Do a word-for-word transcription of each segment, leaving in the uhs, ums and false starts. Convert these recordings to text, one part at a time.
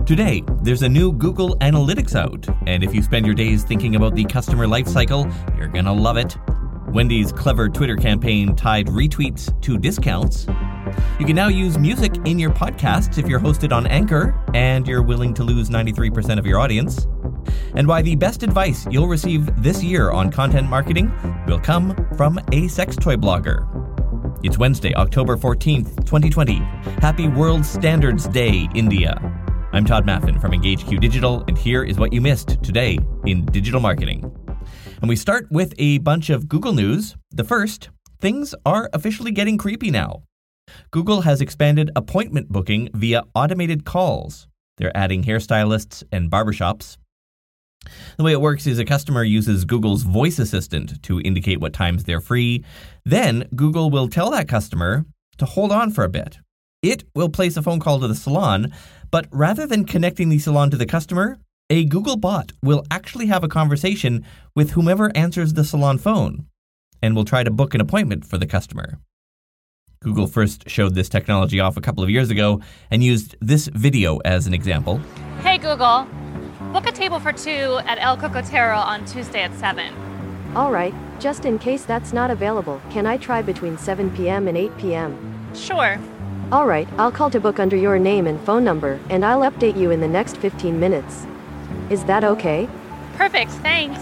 Today, there's a new Google Analytics out, and if you spend your days thinking about the customer lifecycle, you're gonna love it. Wendy's clever Twitter campaign tied retweets to discounts. You can now use music in your podcasts if you're hosted on Anchor and you're willing to lose ninety-three percent of your audience. And why the best advice you'll receive this year on content marketing will come from a sex toy blogger. It's Wednesday, October fourteenth, twenty twenty. Happy World Standards Day, India. I'm Todd Maffin from EngageQ Digital, and here is what you missed today in digital marketing. And we start with a bunch of Google news. The first, things are officially getting creepy now. Google has expanded appointment booking via automated calls. They're adding hairstylists and barbershops. The way it works is a customer uses Google's voice assistant to indicate what times they're free. Then Google will tell that customer to hold on for a bit. It will place a phone call to the salon, but rather than connecting the salon to the customer, a Google bot will actually have a conversation with whomever answers the salon phone and will try to book an appointment for the customer. Google first showed this technology off a couple of years ago and used this video as an example. Hey Google, book a table for two at El Cocotero on Tuesday at seven. All right, just in case that's not available, can I try between seven p.m. and eight p.m.? Sure. All right, I'll call to book under your name and phone number, and I'll update you in the next fifteen minutes. Is that okay? Perfect, thanks.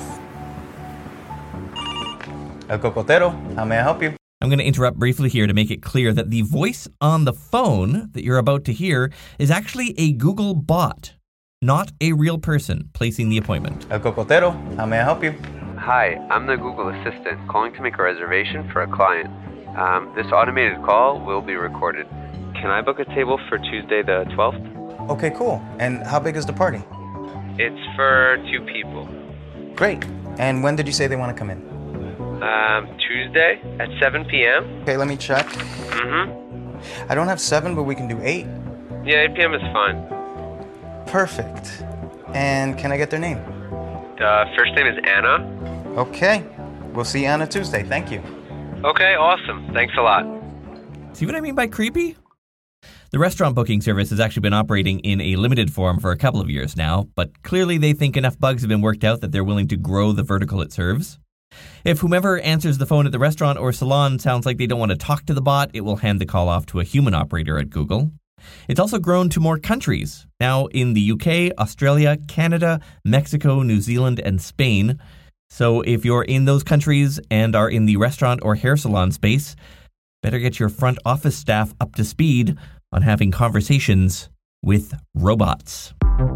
El Cocotero, how may I help you? I'm going to interrupt briefly here to make it clear that the voice on the phone that you're about to hear is actually a Google bot, not a real person placing the appointment. El Cocotero, how may I help you? Hi, I'm the Google Assistant calling to make a reservation for a client. Um, this automated call will be recorded. Can I book a table for Tuesday the twelfth? Okay, cool. And how big is the party? It's for two people. Great. And when did you say they want to come in? Um, Tuesday at seven p.m. Okay, let me check. Mm-hmm. I don't have seven, but we can do eight. Yeah, eight p.m. is fine. Perfect. And can I get their name? The first name is Anna. Okay. We'll see Anna Tuesday. Thank you. Okay, awesome. Thanks a lot. See what I mean by creepy? The restaurant booking service has actually been operating in a limited form for a couple of years now, but clearly they think enough bugs have been worked out that they're willing to grow the vertical it serves. If whomever answers the phone at the restaurant or salon sounds like they don't want to talk to the bot, it will hand the call off to a human operator at Google. It's also grown to more countries, now in the U K, Australia, Canada, Mexico, New Zealand, and Spain. So if you're in those countries and are in the restaurant or hair salon space, better get your front office staff up to speed on having conversations with robots.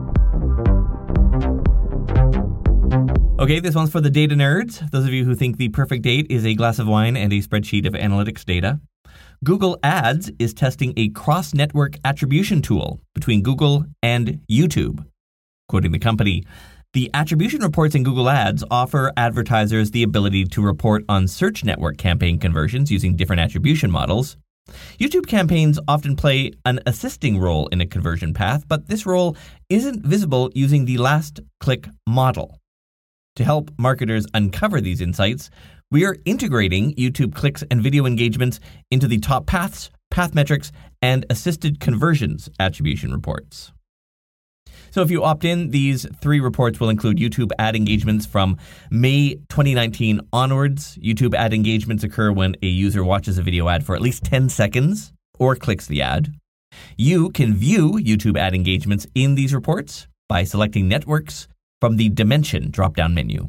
Okay, this one's for the data nerds, those of you who think the perfect date is a glass of wine and a spreadsheet of analytics data. Google Ads is testing a cross-network attribution tool between Google and YouTube. Quoting the company, the attribution reports in Google Ads offer advertisers the ability to report on search network campaign conversions using different attribution models. YouTube campaigns often play an assisting role in a conversion path, but this role isn't visible using the last click model. To help marketers uncover these insights, we are integrating YouTube clicks and video engagements into the top paths, path metrics, and assisted conversions attribution reports. So if you opt in, these three reports will include YouTube ad engagements from May twenty nineteen onwards. YouTube ad engagements occur when a user watches a video ad for at least ten seconds or clicks the ad. You can view YouTube ad engagements in these reports by selecting networks from the Dimension drop-down menu.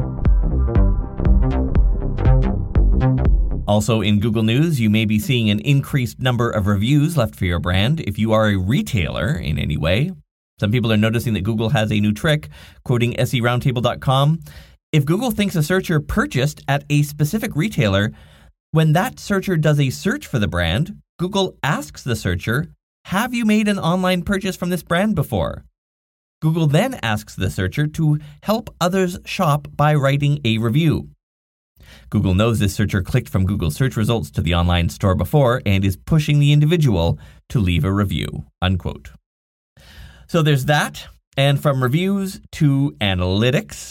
Also in Google News, you may be seeing an increased number of reviews left for your brand if you are a retailer in any way. Some people are noticing that Google has a new trick, quoting S E Roundtable dot com. If Google thinks a searcher purchased at a specific retailer, when that searcher does a search for the brand, Google asks the searcher, "Have you made an online purchase from this brand before?" Google then asks the searcher to help others shop by writing a review. Google knows this searcher clicked from Google search results to the online store before and is pushing the individual to leave a review, unquote. So there's that. And from reviews to analytics,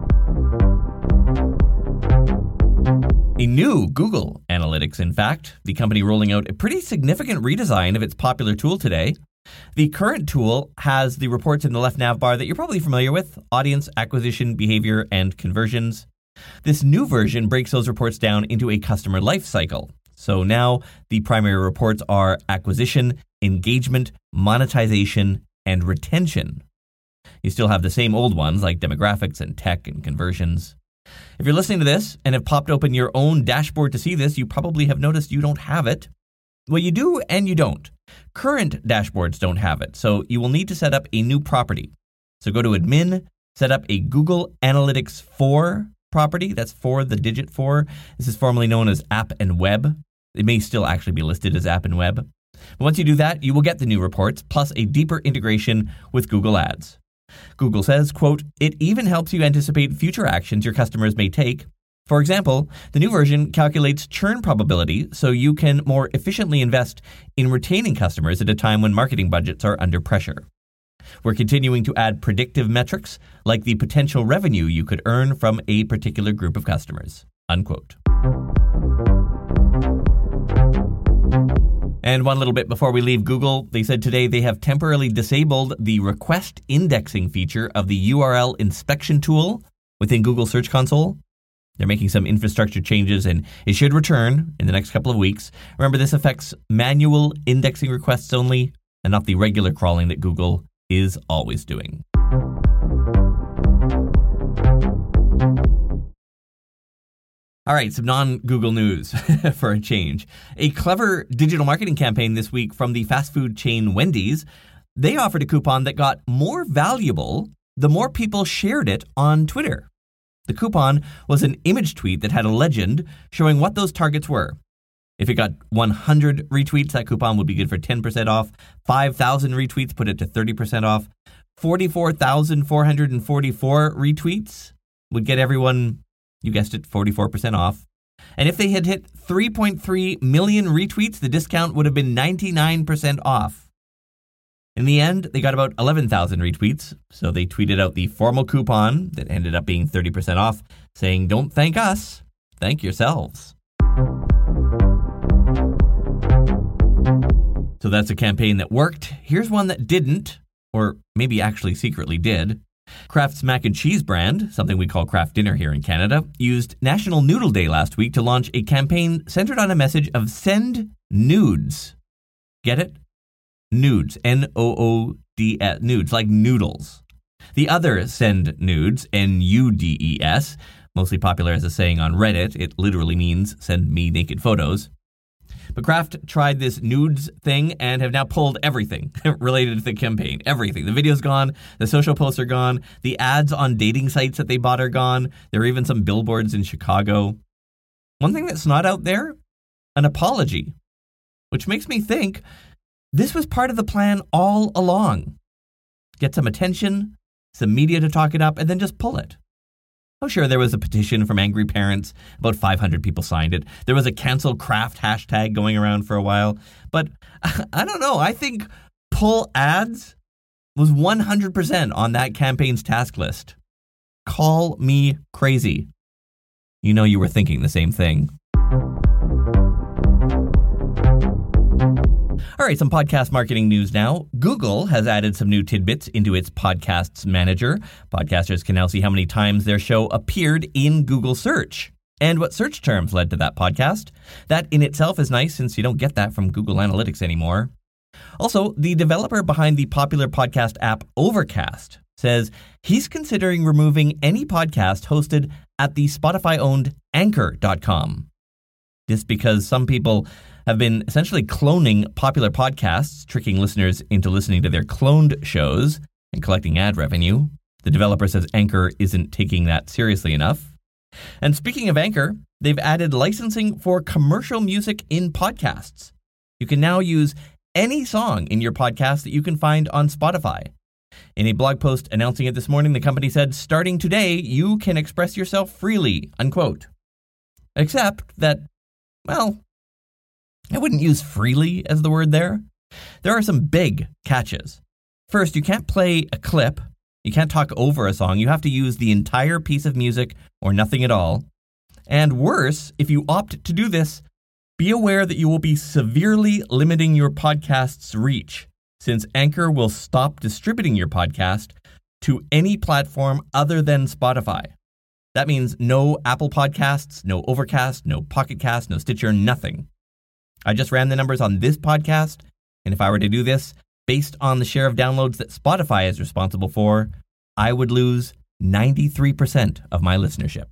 a new Google Analytics, in fact, the company rolling out a pretty significant redesign of its popular tool today. The current tool has the reports in the left nav bar that you're probably familiar with: audience, acquisition, behavior, and conversions. This new version breaks those reports down into a customer life cycle. So now the primary reports are acquisition, engagement, monetization, and retention. You still have the same old ones like demographics and tech and conversions. If you're listening to this and have popped open your own dashboard to see this, you probably have noticed you don't have it. Well, you do and you don't. Current dashboards don't have it, so you will need to set up a new property. So go to admin, set up a Google Analytics four property. That's for the digit four. This is formerly known as App and Web. It may still actually be listed as App and Web. But once you do that, you will get the new reports, plus a deeper integration with Google Ads. Google says, quote, "It even helps you anticipate future actions your customers may take. For example, the new version calculates churn probability so you can more efficiently invest in retaining customers at a time when marketing budgets are under pressure. We're continuing to add predictive metrics like the potential revenue you could earn from a particular group of customers." Unquote. And one little bit before we leave Google, they said today they have temporarily disabled the request indexing feature of the U R L inspection tool within Google Search Console. They're making some infrastructure changes and it should return in the next couple of weeks. Remember, this affects manual indexing requests only and not the regular crawling that Google is always doing. All right, some non-Google news for a change. A clever digital marketing campaign this week from the fast food chain Wendy's. They offered a coupon that got more valuable the more people shared it on Twitter. The coupon was an image tweet that had a legend showing what those targets were. If it got one hundred retweets, that coupon would be good for ten percent off. five thousand retweets put it to thirty percent off. forty-four thousand four hundred forty-four retweets would get everyone, you guessed it, forty-four percent off. And if they had hit three point three million retweets, the discount would have been ninety-nine percent off. In the end, they got about eleven thousand retweets, so they tweeted out the formal coupon that ended up being thirty percent off, saying, "Don't thank us, thank yourselves." So that's a campaign that worked. Here's one that didn't, or maybe actually secretly did. Kraft's mac and cheese brand, something we call Kraft Dinner here in Canada, used National Noodle Day last week to launch a campaign centered on a message of send nudes. Get it? Nudes. N O O D S. Nudes, like noodles. The other send nudes, N U D E S, mostly popular as a saying on Reddit. It literally means send me naked photos. But Kraft tried this nudes thing and have now pulled everything related to the campaign. Everything. The video's gone. The social posts are gone. The ads on dating sites that they bought are gone. There are even some billboards in Chicago. One thing that's not out there, an apology, which makes me think this was part of the plan all along. Get some attention, some media to talk it up, and then just pull it. Oh, sure, there was a petition from angry parents. About five hundred people signed it. There was a cancel Kraft hashtag going around for a while. But I don't know. I think pull ads was one hundred percent on that campaign's task list. Call me crazy. You know you were thinking the same thing. All right, some podcast marketing news now. Google has added some new tidbits into its Podcasts Manager. Podcasters can now see how many times their show appeared in Google search and what search terms led to that podcast. That in itself is nice since you don't get that from Google Analytics anymore. Also, the developer behind the popular podcast app Overcast says he's considering removing any podcast hosted at the Spotify-owned Anchor dot com. This because some people have been essentially cloning popular podcasts, tricking listeners into listening to their cloned shows and collecting ad revenue. The developer says Anchor isn't taking that seriously enough. And speaking of Anchor, they've added licensing for commercial music in podcasts. You can now use any song in your podcast that you can find on Spotify. In a blog post announcing it this morning, the company said, "Starting today, you can express yourself freely," unquote. Except that, well, I wouldn't use freely as the word there. There are some big catches. First, you can't play a clip. You can't talk over a song. You have to use the entire piece of music or nothing at all. And worse, if you opt to do this, be aware that you will be severely limiting your podcast's reach. since Anchor will stop distributing your podcast to any platform other than Spotify. That means no Apple Podcasts, no Overcast, no Pocket Cast, no Stitcher, nothing. I just ran the numbers on this podcast, and if I were to do this based on the share of downloads that Spotify is responsible for, I would lose ninety-three percent of my listenership.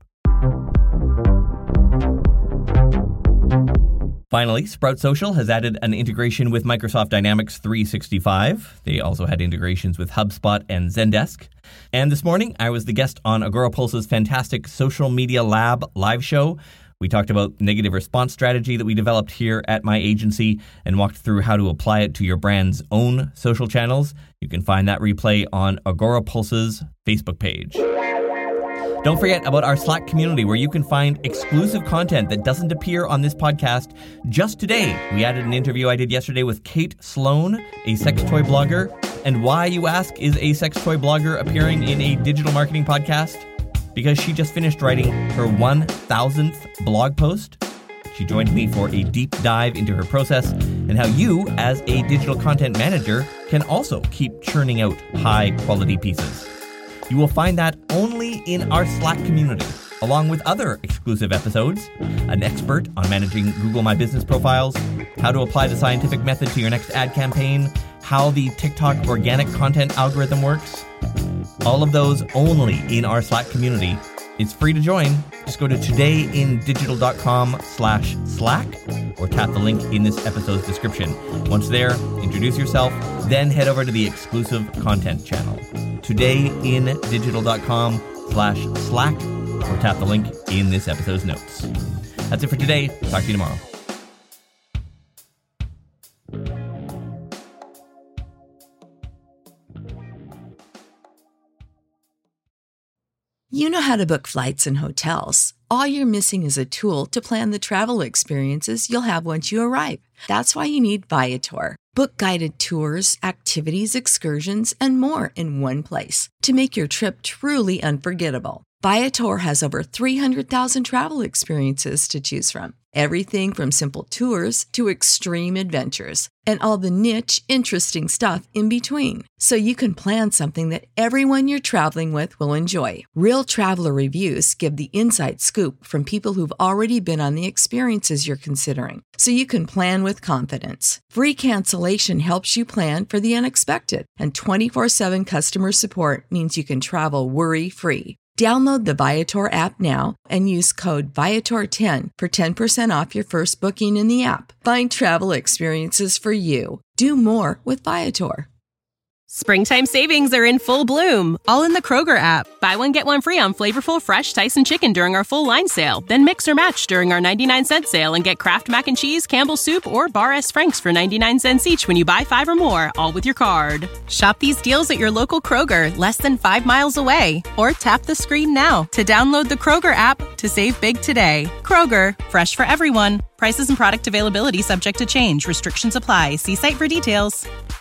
Finally, Sprout Social has added an integration with Microsoft Dynamics three sixty-five. They also had integrations with HubSpot and Zendesk. And this morning, I was the guest on Agorapulse's fantastic Social Media Lab live show. We talked about negative response strategy that we developed here at my agency and walked through how to apply it to your brand's own social channels. You can find that replay on Agorapulse's Facebook page. Don't forget about our Slack community where you can find exclusive content that doesn't appear on this podcast. Just today, we added an interview I did yesterday with Kate Sloan, a sex toy blogger. And why, you ask, is a sex toy blogger appearing in a digital marketing podcast? Because she just finished writing her one thousandth blog post. She joined me for a deep dive into her process and how you, as a digital content manager, can also keep churning out high-quality pieces. You will find that only in our Slack community, along with other exclusive episodes, an expert on managing Google My Business profiles, how to apply the scientific method to your next ad campaign, how the TikTok organic content algorithm works. All of those only in our Slack community. It's free to join. Just go to todayindigital.com slash Slack or tap the link in this episode's description. Once there, introduce yourself, then head over to the exclusive content channel. todayindigital.com slash Slack or tap the link in this episode's notes. That's it for today. Talk to you tomorrow. You know how to book flights and hotels. All you're missing is a tool to plan the travel experiences you'll have once you arrive. That's why you need Viator. Book guided tours, activities, excursions, and more in one place to make your trip truly unforgettable. Viator has over three hundred thousand travel experiences to choose from. Everything from simple tours to extreme adventures and all the niche, interesting stuff in between. So you can plan something that everyone you're traveling with will enjoy. Real traveler reviews give the inside scoop from people who've already been on the experiences you're considering. So you can plan with confidence. Free cancellation helps you plan for the unexpected. And twenty-four seven customer support means you can travel worry-free. Download the Viator app now and use code Viator ten for ten percent off your first booking in the app. Find travel experiences for you. Do more with Viator. Springtime savings are in full bloom, all in the Kroger app. Buy one, get one free on flavorful, fresh Tyson chicken during our full line sale. Then mix or match during our ninety-nine cent sale and get Kraft Mac and Cheese, Campbell's Soup, or Bar S. Frank's for ninety-nine cents each when you buy five or more, all with your card. Shop these deals at your local Kroger, less than five miles away. Or tap the screen now to download the Kroger app to save big today. Kroger, fresh for everyone. Prices and product availability subject to change. Restrictions apply. See site for details.